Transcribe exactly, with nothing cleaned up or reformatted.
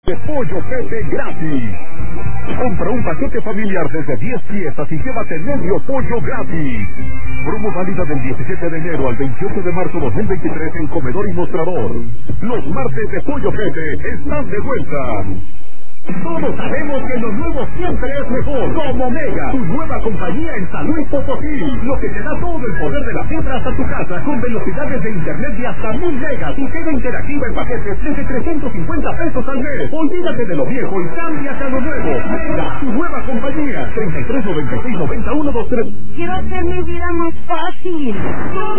de Pollo Pepe gratis. Compra un paquete familiar desde diez piezas y llévate medio pollo gratis. Promo válida del diecisiete de enero al veintiocho de marzo dos mil veintitrés en Comedor y Mostrador. Los martes de Pollo Pepe están de vuelta. Todos sabemos que lo nuevo siempre es mejor. Como Mega, tu nueva compañía en San Luis Potosí. Lo que te da todo el poder de la fibra hasta tu casa, con velocidades de internet de hasta mil megas y queda interactiva en paquetes desde trescientos cincuenta pesos al mes. Olvídate de lo viejo y cámbiate a lo nuevo. Mega, tu nueva compañía. treinta y tres noventa y seis noventa y uno veintitrés. Quiero hacer mi vida más fácil.